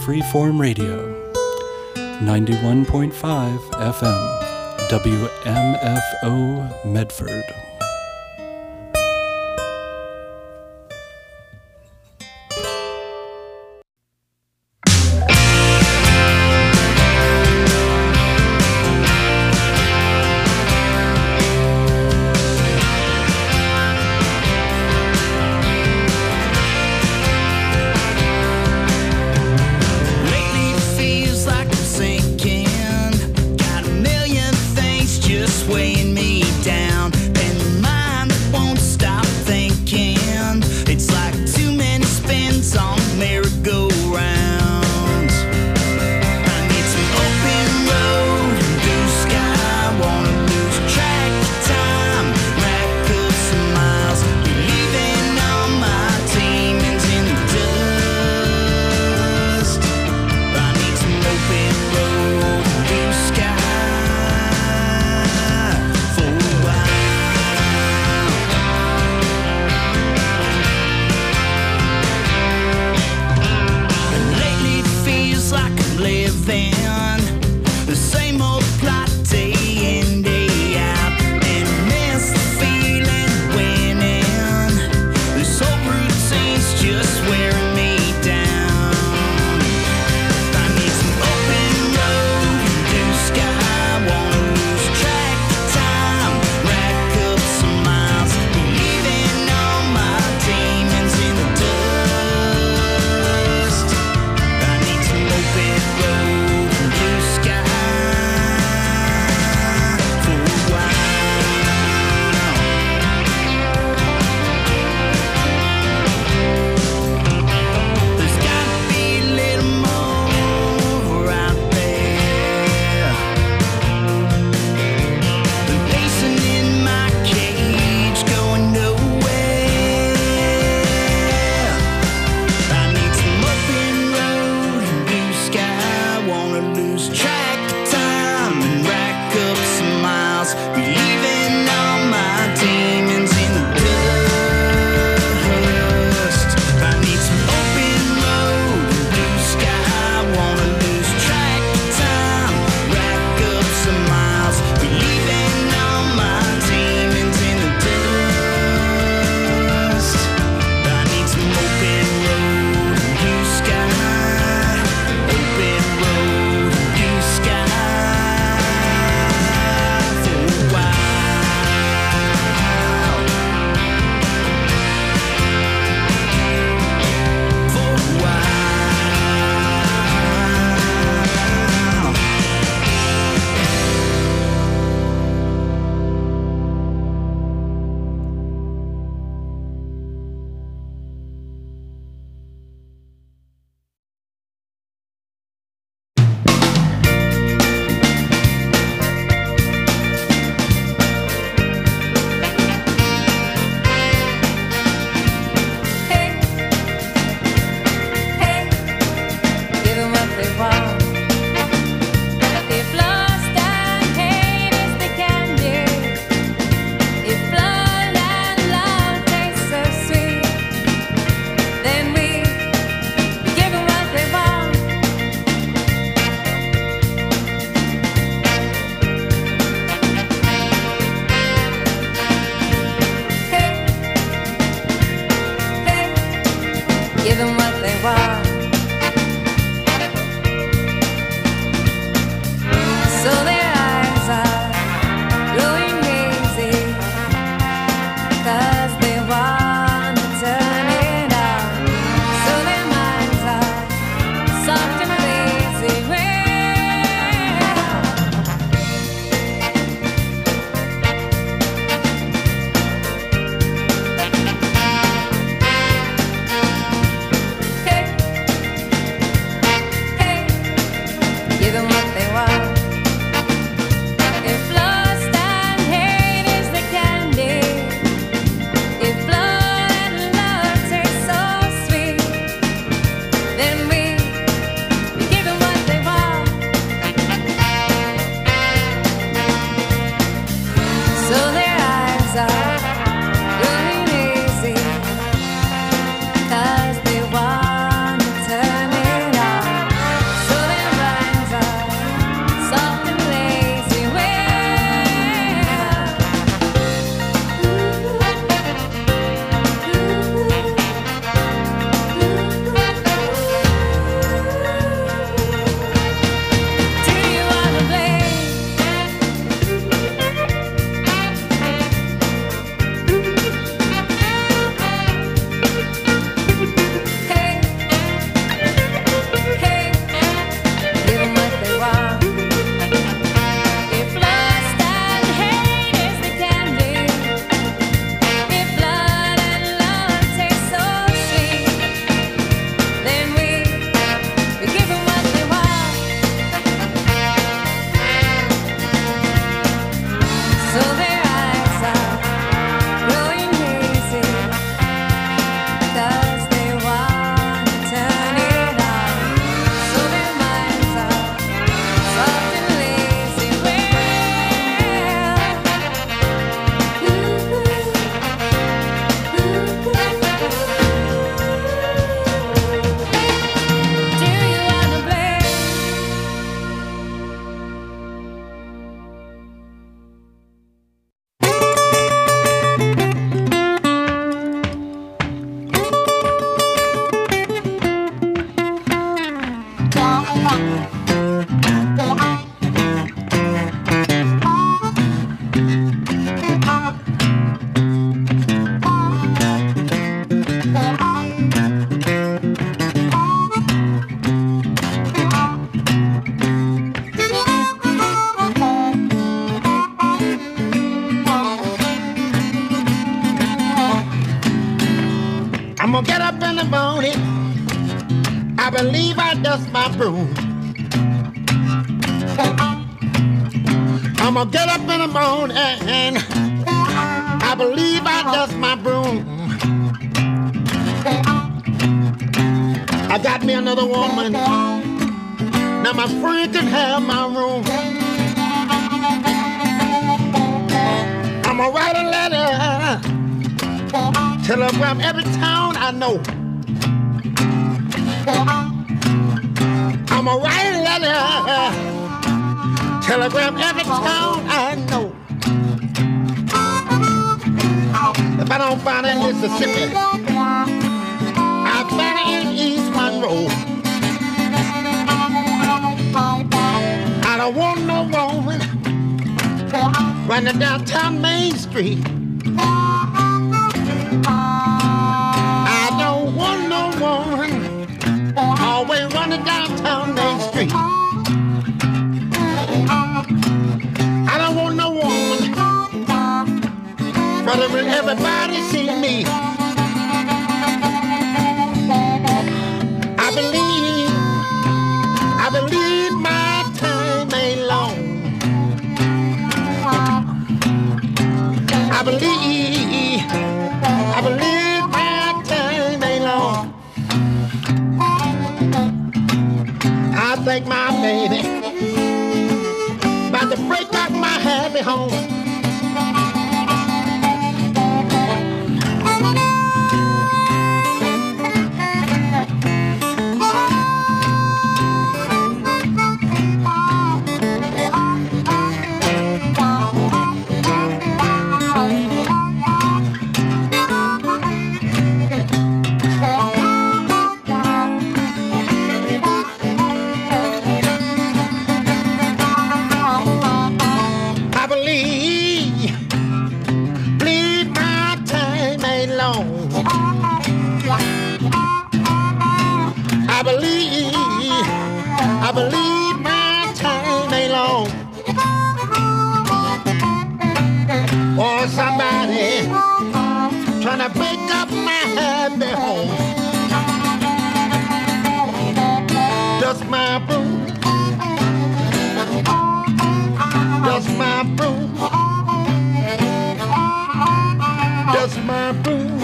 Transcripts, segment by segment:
Freeform Radio, 91.5 FM, WMFO Medford. Weighing me down, and my mind won't stop thinking. It's like too many spins on merry-go-rounds. I need some open road and blue sky. Wanna lose track of time, rack up some miles, leaving all my demons in the dust. I need some open road and blue sky. Living the same old plot day in, day out, and miss the feeling of winning. This whole routine's just wearing me down. I need some open road and blue sky. Wanna lose track of time, rack up some miles, leaving all my demons in the dust. I need some open road and I'm gonna get up in the morning. I believe I dust my broom. I'm gonna get up in the morning and I believe I dust my broom. I got me another woman. Now my friend can have my room. I'm gonna write a letter. Telegram every town I know. I'm a write a letter. Telegram every town I know. If I don't find it in Mississippi, I find it in East Monroe. I don't want no woman running downtown Main Street. I don't want no woman always running downtown Main Street. I don't want no woman brother when everybody see me. I believe my time ain't long. I believe my time ain't long. I think my baby about to break up my happy home. I believe my time ain't long. Or somebody trying to break up my happy home. Dust my broom, dust my broom, dust my broom,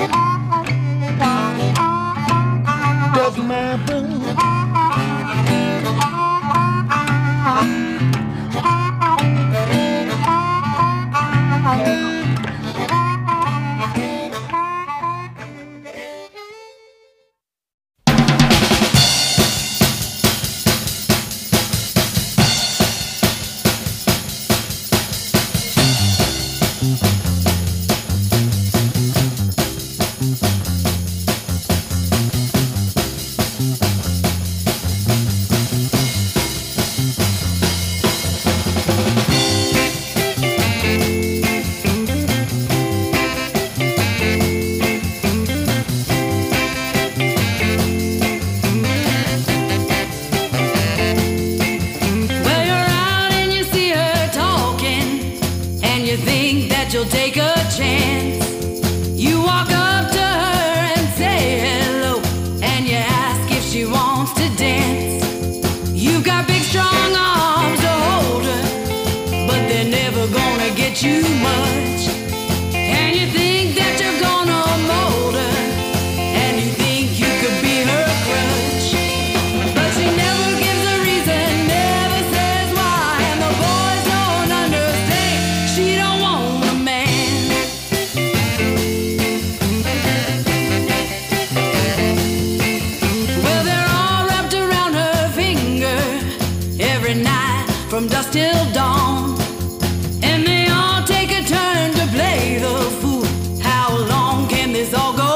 dust my broom.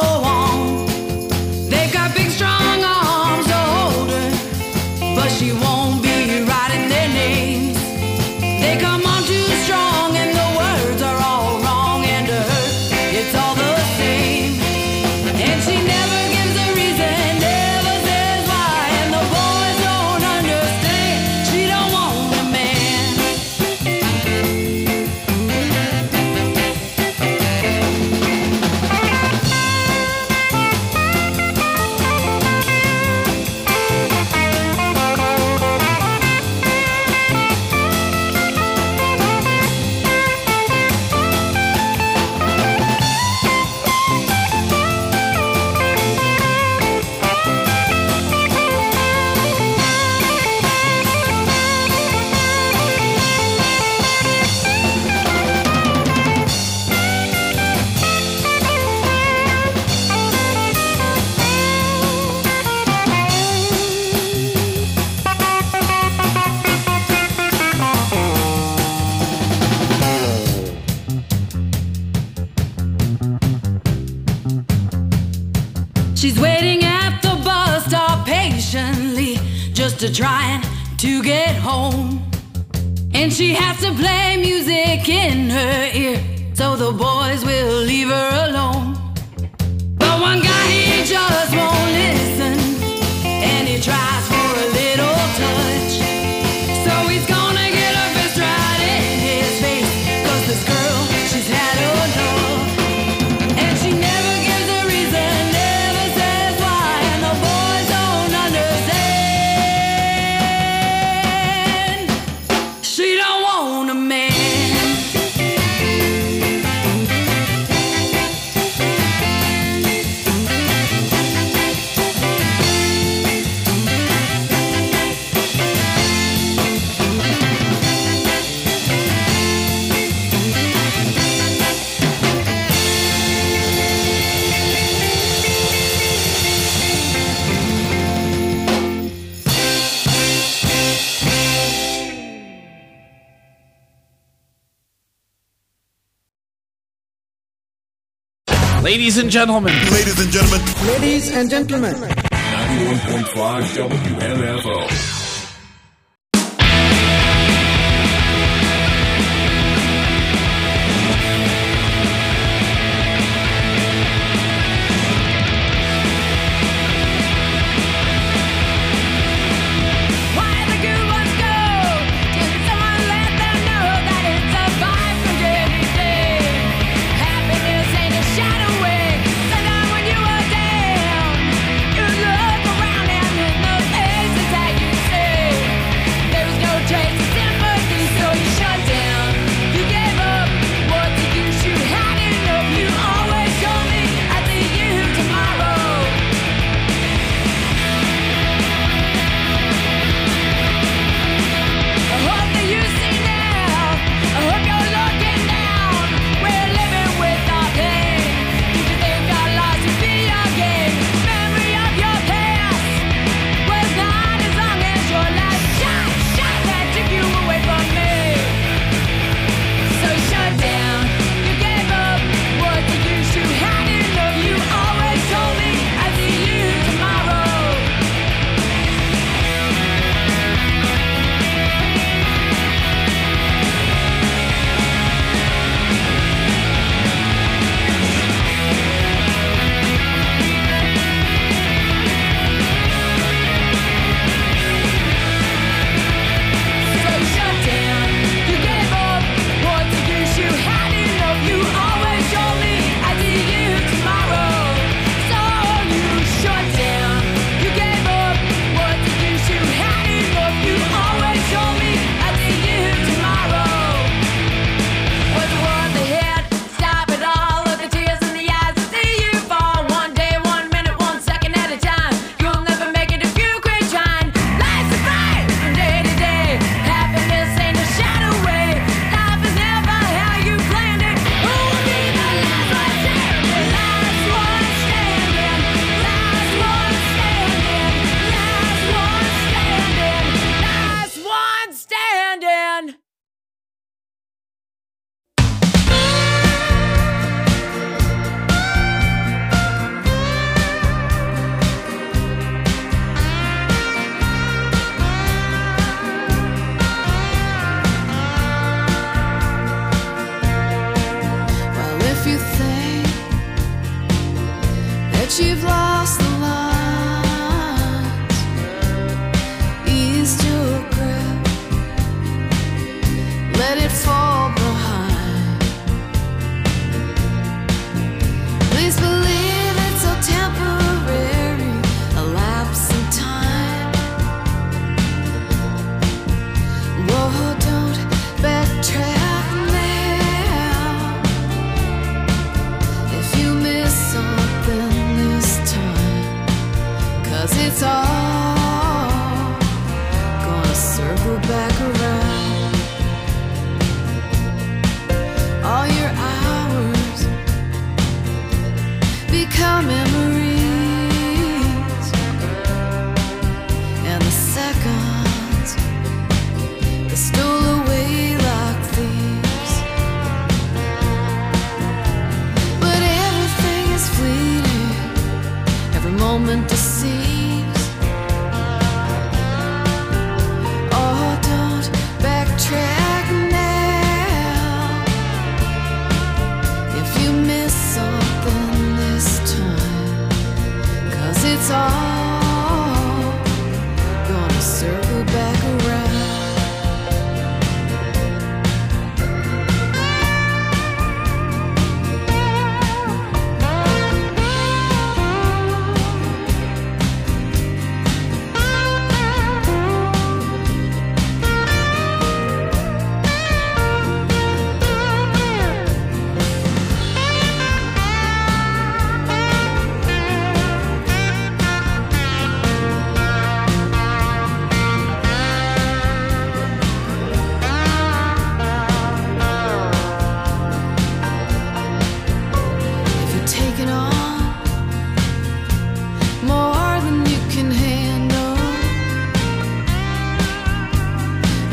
She won't to trying to get home. And she has to play music in her ear so the boys will leave her alone. But one guy, he just won't listen, and he tries for a little touch. So he's gonna get a fist right in his face, 'cause this girl, she's had enough. And she never gives a reason, never says why, and the boys don't understand. She don't want a man. Ladies and gentlemen. Ladies and gentlemen. Ladies and gentlemen. 91.5 WMFO. You've lost the lines, ease your grip, let it fall behind. Please believe it's so temporary, a lapse in time. Whoa, don't backtrack now. If you miss something, it's all gonna circle back around.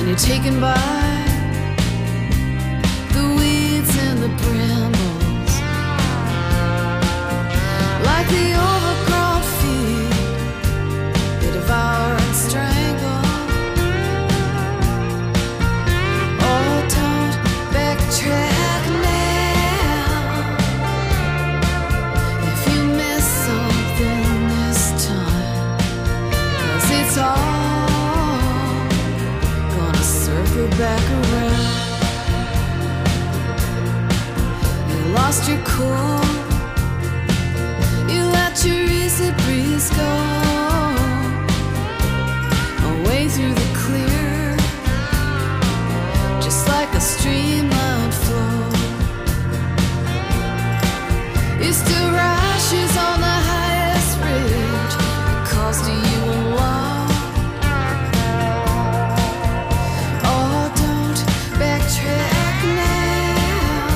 you're taken by the weeds and the brambles, like the overgrown feet they devour and strangle. Oh, don't backtrack now. If you miss something this time, 'cause it's all gonna circle back around. You lost your cool, you let your easy breeze go away through the clear, just like a streamlined flow. You still rashes on the highest ridge, it calls to you alone. Oh, don't backtrack now.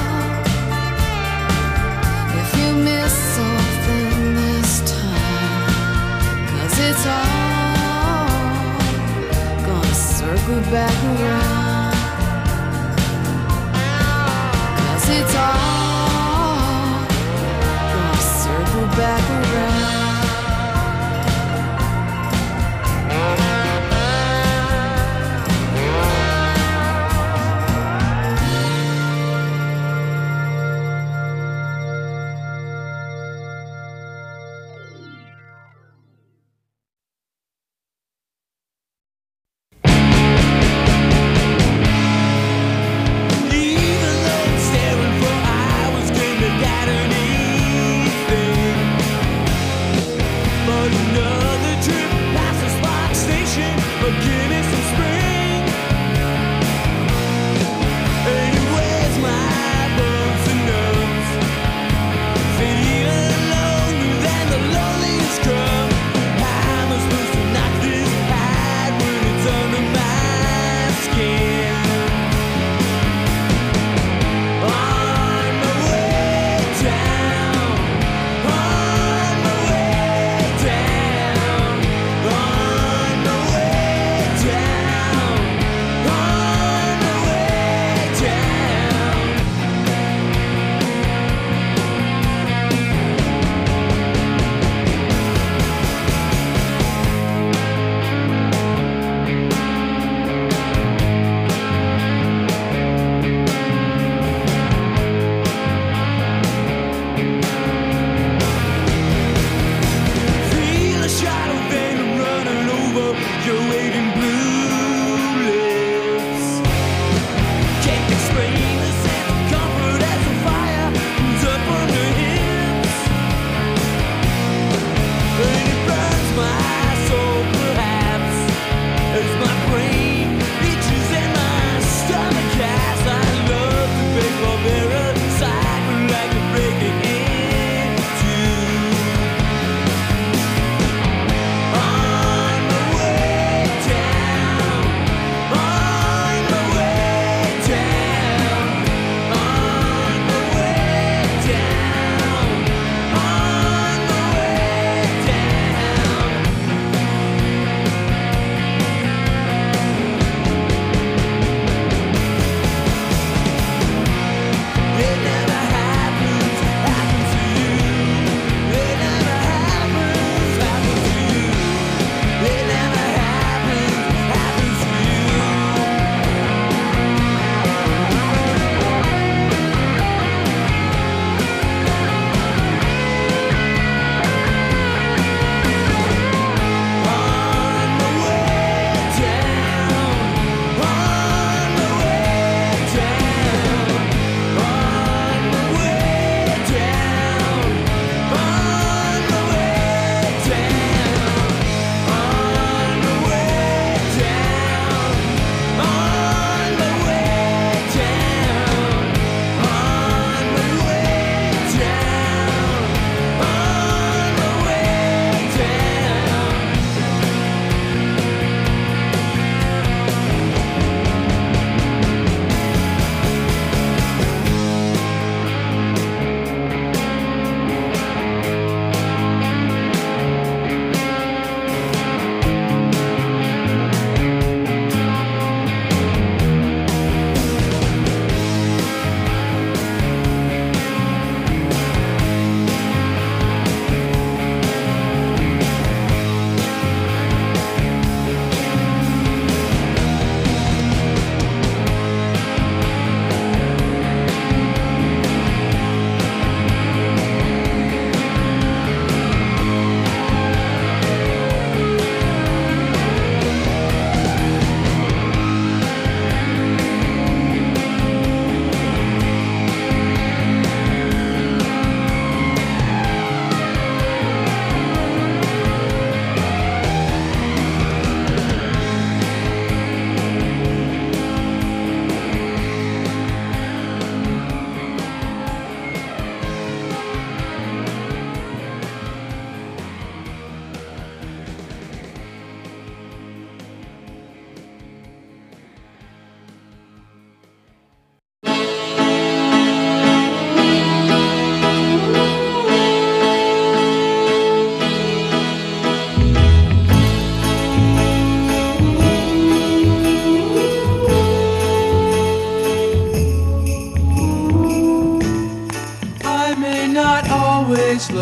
If you miss something this time, 'cause it's all gonna circle back around. 'Cause it's all gonna circle back around. Even though I'm staring for hours, couldn't have got anything.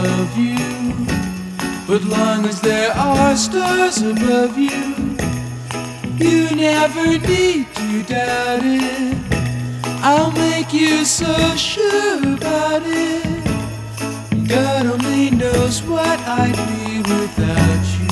love you. But long as there are stars above you, you never need to doubt it. I'll make you so sure about it. God only knows what I'd be without you.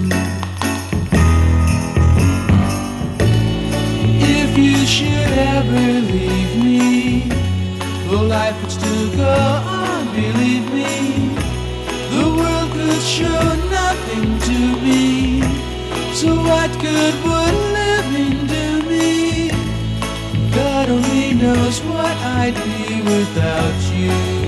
If you should ever leave me, though life would still go on, believe me, the world could show nothing to me. So what good would living do me? God only knows what I'd be without you.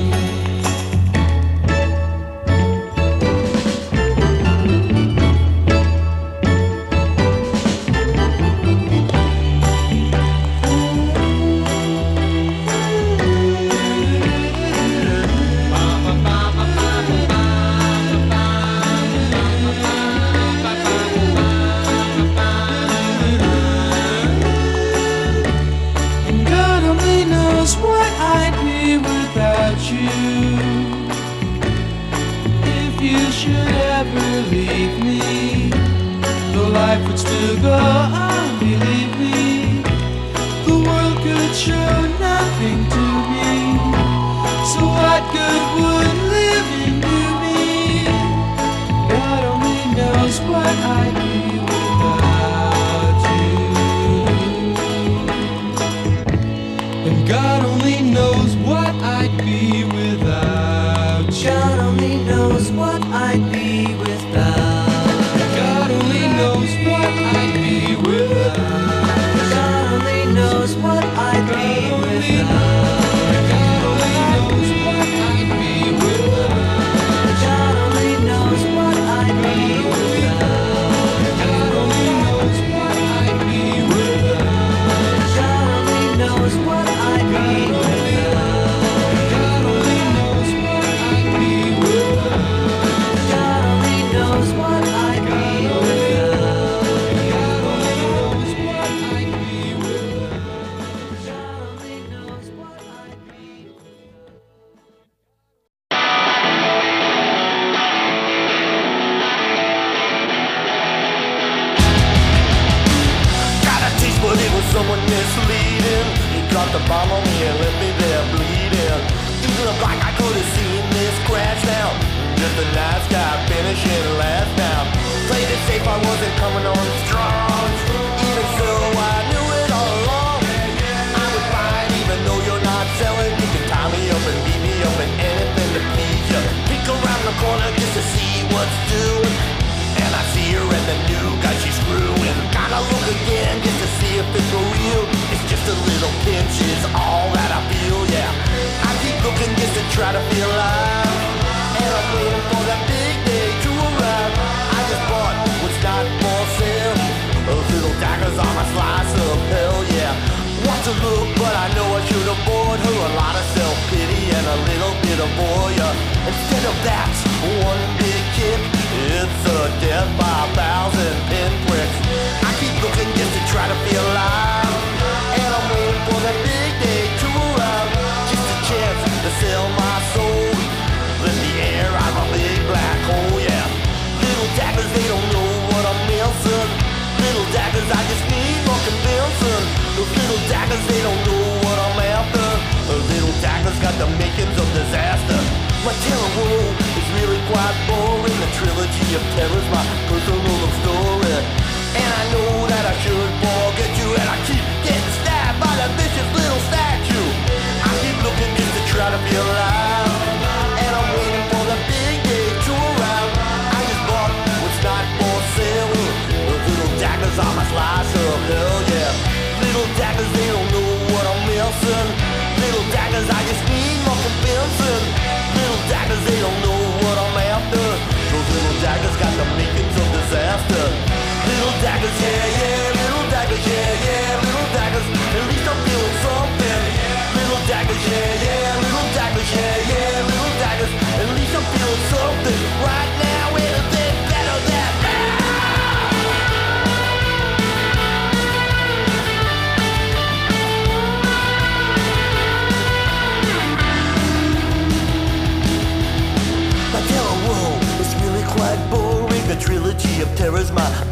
Leave me, though life would still go on, believe me, the world could show nothing to me. So what good would living do me? God only knows what I'd be without you. And God only knows what I'd be without you. God only knows what I'd be without. God only knows what I'd be without. God only knows what I'd be without. God only knows what I'd be without. God only knows what I'd be without. God only knows what I'd be without. God only knows what I'd be without. God only knows what I'd be without. God only knows what I'd be someone misleading. He dropped a bomb on me and left me there bleeding. Even looked like I could have seen this crash now. Just a nice guy finishing last now. Played it safe, I wasn't coming on strong. Even so, I knew it all along. I was fine even though you're not selling. You can tie me up and beat me up and anything to please you. Peek around the corner just to see what's doing. And I see her and the new guy she's screwing. Gotta look again just to see if it's for real. It's just a little pinch is all that I feel, yeah. I keep looking just to try to feel alive. And I'm waiting for that big day to arrive. I just bought what's not for sale. Those little daggers on my slice of hell, yeah. Want to look, but I know I should have bought her a lot of self-pity and a little bit of voyeur. Instead of that, one big kick, it's a death by 1,000 pinpricks. I keep looking just to try to feel alive. And I'm waiting for that big day to arrive. Just a chance to sell my soul. Let the air out of a big black hole, yeah. Little daggers, they don't know what I'm missing. Little daggers, I just need more convincing. Those little daggers, they don't know what I'm after. Those little daggers got the makings of disaster. My terror world is really quite boring. The trilogy of terror's my personal story. And I know that I should forget you. And I keep getting stabbed by that vicious little statue. I keep looking just to try to feel alive. And I'm waiting for the big day to arrive. I just bought what's not for sale. Those little daggers on my slice of hell, yeah. Little daggers, they don't know what I'm missing. Little daggers, I just need more convincing. Little daggers, they don't know what I'm after. Those little daggers got the makings of disaster. Little daggers, yeah, yeah. Little daggers, yeah, yeah. Little daggers, at least I'm feeling something. Little daggers, yeah, yeah. Little daggers, yeah, yeah. Little daggers, at least I'm feeling something. Right now, anything better than that.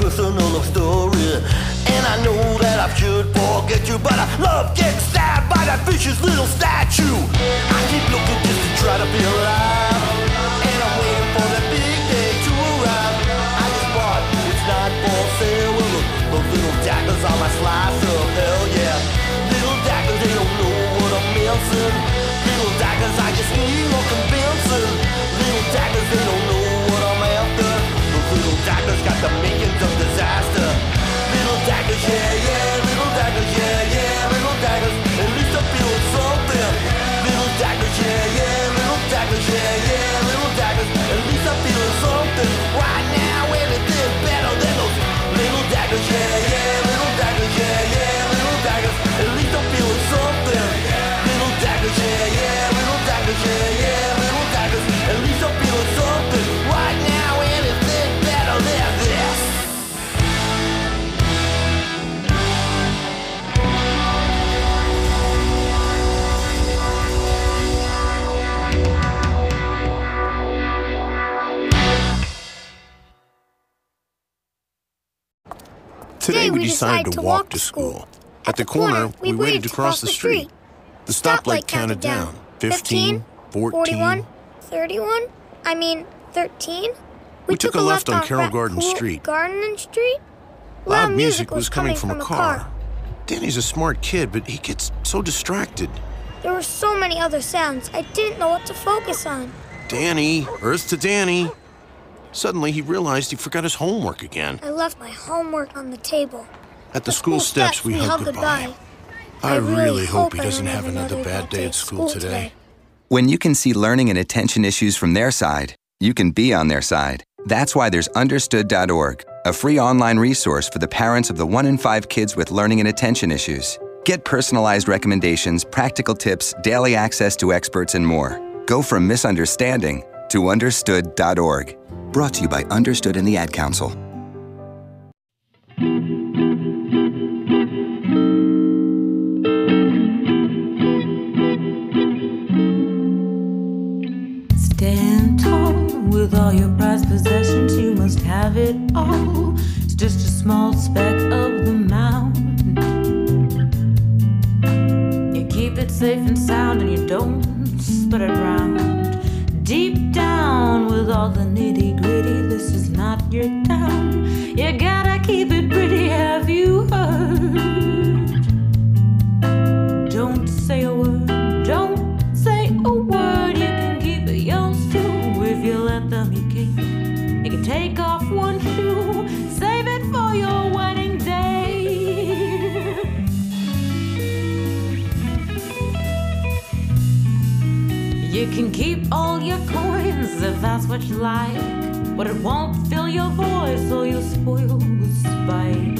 personal love story. And I know that I should forget you, but I love getting stabbed by that vicious little statue. I keep looking just to try to be alive, and I'm waiting for that big day to arrive. I just bought, it's not for sale. Well, those little daggers on my slice of hell, yeah. Little daggers, they don't know what I'm missing. Little daggers, I just need more convincing. Little daggers, they don't know what I'm after. Those little daggers got the makings of disaster. Little daggers, yeah, yeah. Little daggers, yeah, yeah. Little daggers, at least I'm feeling something. Little daggers, yeah, yeah. Little daggers, yeah, yeah. Little daggers, at least I'm feeling something. Right now, anything better than those little daggers, yeah, yeah. Little daggers, yeah, yeah. Little daggers, at least I'm feeling something. Little daggers, yeah, yeah. Little daggers, yeah, yeah. Little daggers, at least I'm feeling something. Right now, anything better than this. Today we decided to walk to school. At the corner, we waited to cross the street. The stoplight counted down. 15, 14, 31? I mean, 13? We took a left on Carroll Garden Street. Garden Street? Loud music was coming from a car. Danny's a smart kid, but he gets so distracted. There were so many other sounds, I didn't know what to focus on. Danny, Earth to Danny. Suddenly, he realized he forgot his homework again. I left my homework on the table. At the school steps, we hugged goodbye. I really hope he doesn't have another bad day at school today. When you can see learning and attention issues from their side, you can be on their side. That's why there's Understood.org, a free online resource for the parents of the 1 in 5 kids with learning and attention issues. Get personalized recommendations, practical tips, daily access to experts, and more. Go from misunderstanding to Understood.org. Brought to you by Understood and the Ad Council. Stand tall with all your prized possessions. You must have it all. It's just a small speck of the mountain. You keep it safe and sound, and you don't spread it around. Deep down with all the nitty-gritty, this is not your town. You gotta keep it pretty, have you heard? Don't say a word, don't say a word. You can keep it yours too if you let them eat cake. You can take off one shoe, save it for your wedding day. You can keep all your coins if that's what you like, but it won't fill your void, so you'll spoil with spite.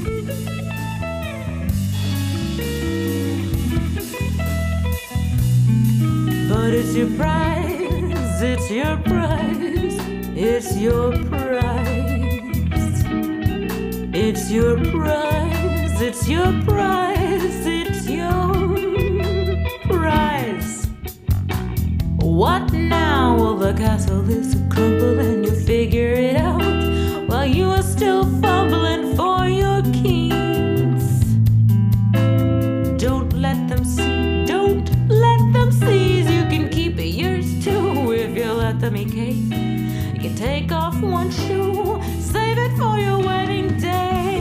But it's your prize, it's your prize, it's your prize. It's your prize, it's your prize, it's your prize. What now? Well, the castle is a crumble and you figure it out while you are still fumbling for your keys. Don't let them see, don't let them seize. You can keep it yours too if you let them eat cake. You can take off one shoe, save it for your wedding day.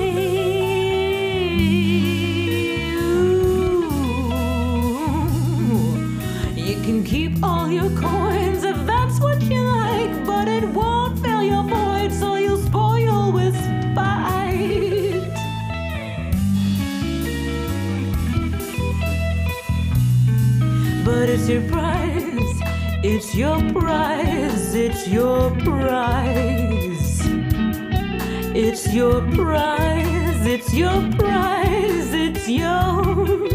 You can keep all your coins if that's what you like, but it won't fill your void, so you'll spoil with spite. But it's your prize, it's your prize, it's your prize. It's your prize, it's your prize, it's your...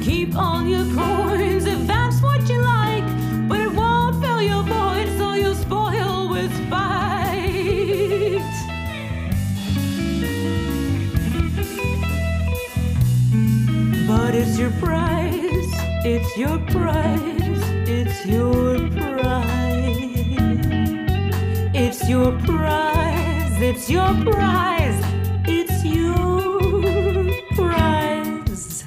keep all your coins if that's what you like, but it won't fill your void, so you'll spoil with spite. But it's your prize, it's your prize, it's your prize. It's your prize, it's your prize, it's your prize.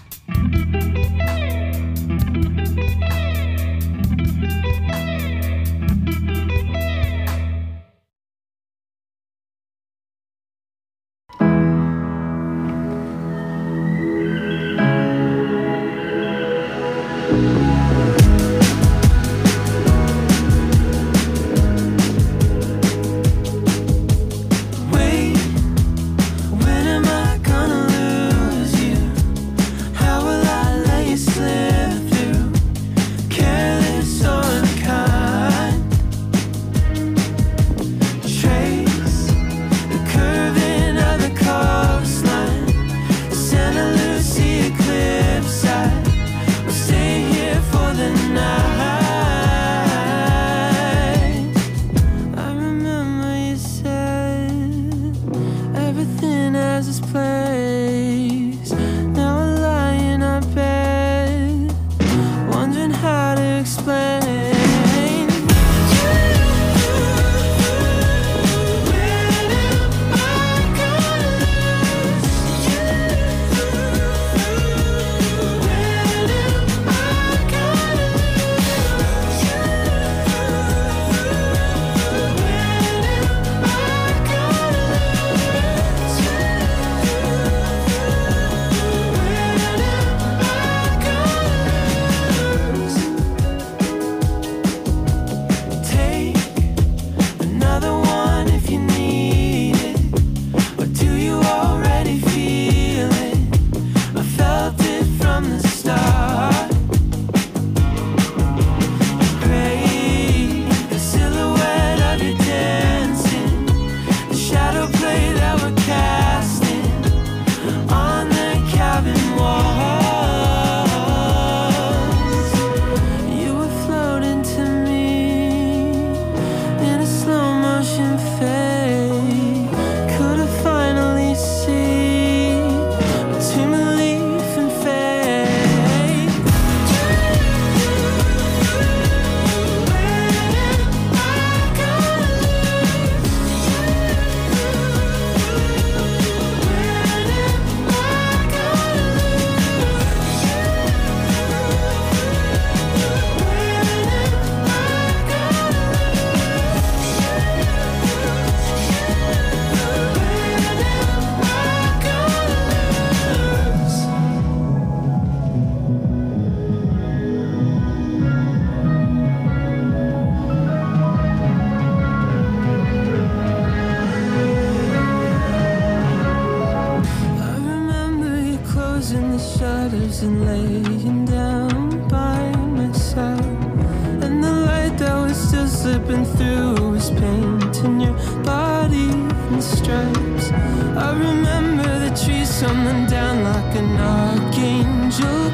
And laying down by my side, and the light that was still slipping through was painting your body in stripes. I remember the trees tumbling down like an archangel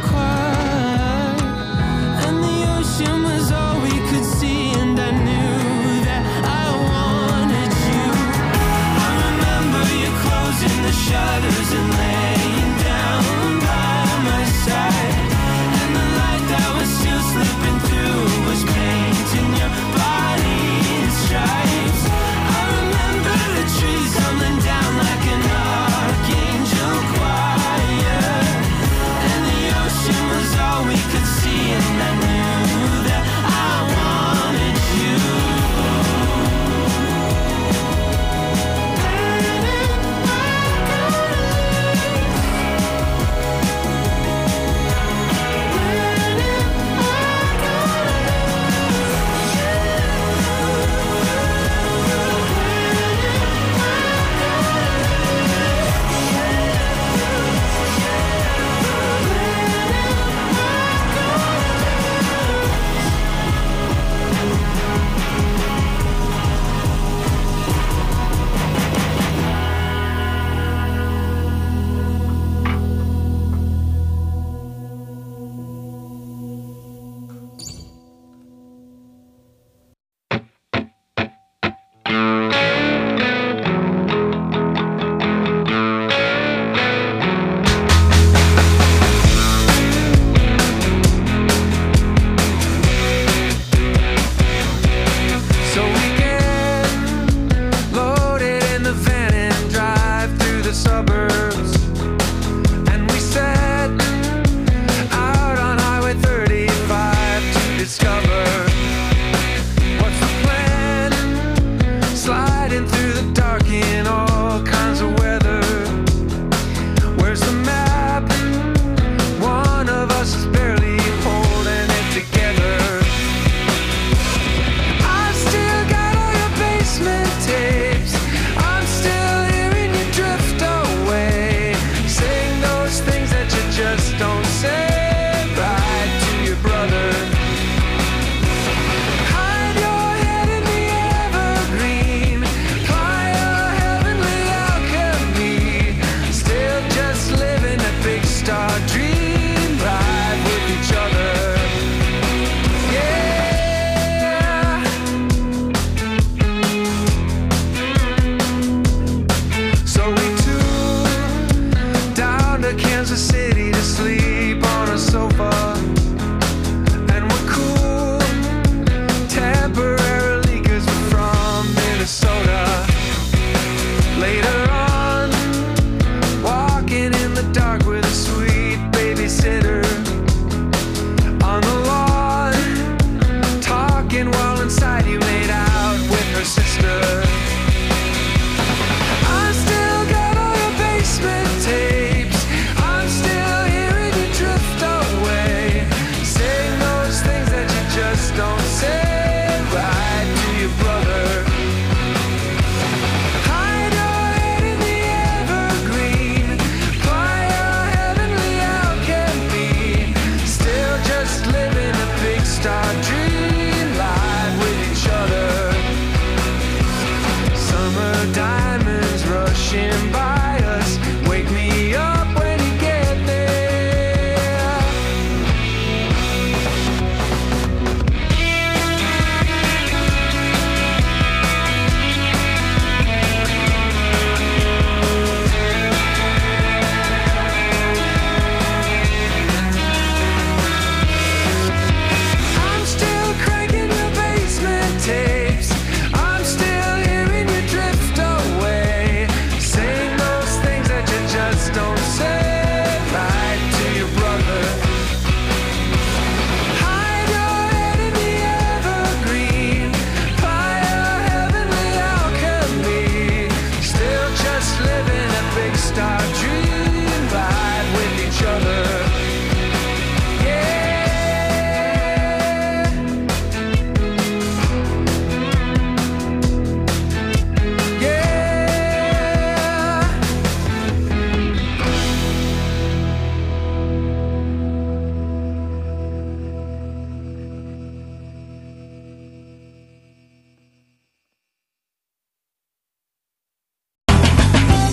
choir, and the ocean was all we could see, and I knew that I wanted you. I remember you closing the shutters and laying down by my side, and the light that was still slipping through was painting your body in stripes. I remember the trees tumbling down like an archangel choir, and the ocean was all we could see, and I knew that I wanted you.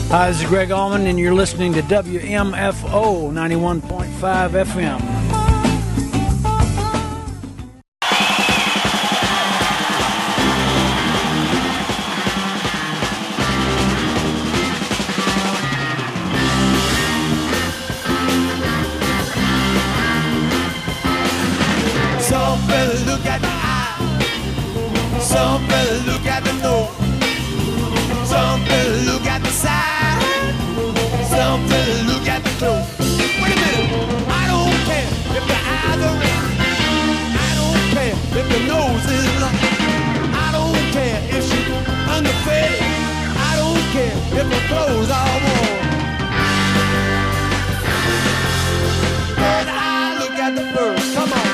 Hi, this is Greg Allman, and you're listening to WMFO 91.5 FM. Some fellas look at the eye, some fellas look at the nose, some fellas look at the side, some fellas look at the clothes. Wait a minute, I don't care if the eyes are red, I don't care if the nose is long, I don't care if she's underfed, I don't care if her clothes are warm. Bird eye, look at the bird, come on.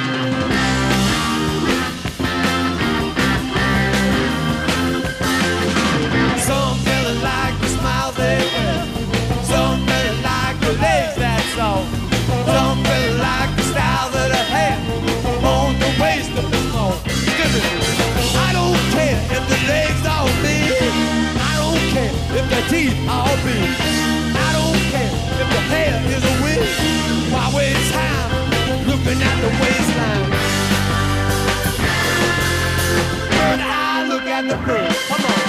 Some fellas like the smile they wear, some fellas like the legs that's all, some fellas like the style that I have on the waist of the small. I don't care if the legs are big, I don't care if the teeth are big, I don't care if the hair is a wig. Why waste time looking at the waistline? Bird eye, look at the bird, come on.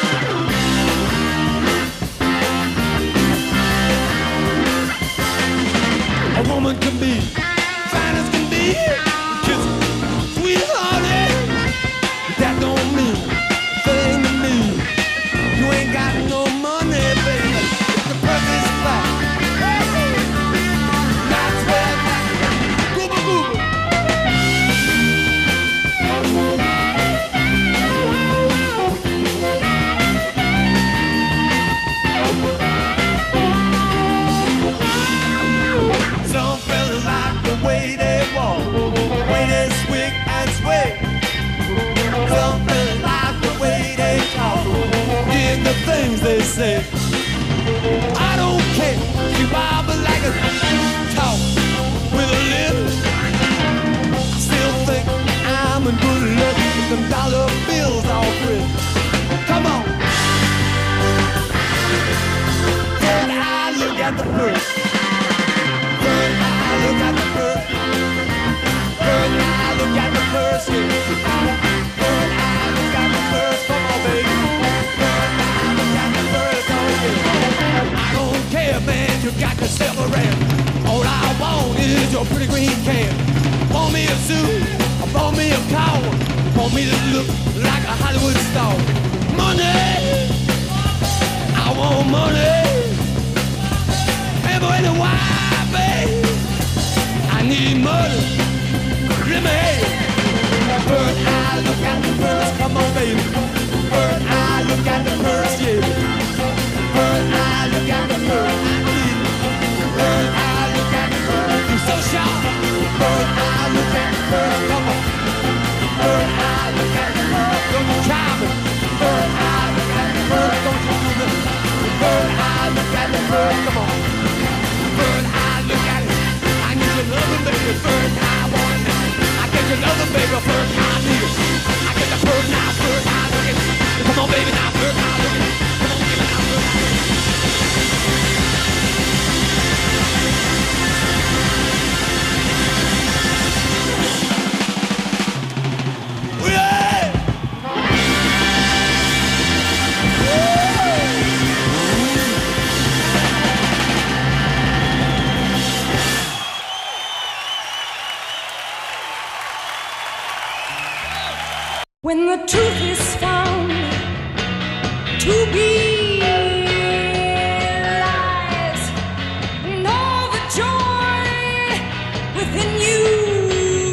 A woman can be fine as can be, kiss sweet as honey. That don't mean a thing to me. You ain't got no money, baby. The perfect spot. That's where that gooba gooba. Some fellas like the way they walk, way they swig and sway. Some fellas like the way they talk, dig the things they say. I don't care, she wobbles like a talk with a lip. I still think I'm in good luck with them dollar bills all crisp. Come on. Bird eye, look at the bird. Bird eye, look at the bird. Bird eye, look at the bird. Bird eye, look at the bird. Come on, baby. Bird eye, look at the bird. I don't care, man. You got yourself a ram. All I want is your pretty green can. Want me a suit? Or want me a car? Want me to look like a Hollywood star? Money. I want money. Everybody, why, babe? I need money. Let me have it. Bird eye, look at the birds. Come on, baby. Bird eye, look at the birds, yeah. Bird eye, look at the birds. I need it. Bird eye, look at the birds. You're so sharp. Bird eye, look at the birds. Come on. Bird eye, look at the birds. Don't you try me. Bird eye, look at the birds. Don't you do this. Bird eye, look at the birds. Come on. Bird eye, look at it. I need your loving, baby. Bird eye, I want it. I get your loving, baby. Bird eye, I need it. I get the bird now. Bird eye, look at it. Come on, baby, now. Bird eye, look at it. Come on, baby, now. Bird eye. When the truth is found to be lies, and all the joy within you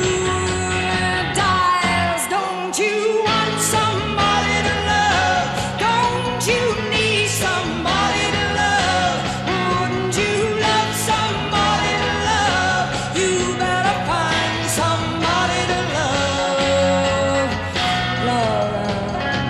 dies. Don't you want somebody to love? Don't you need somebody to love? Wouldn't you love somebody to love? You better find somebody to love. Love, love.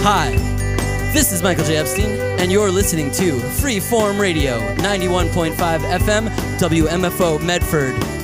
Hi, this is Michael J. Epstein, and you're listening to Freeform Radio, 91.5 FM, WMFO Medford.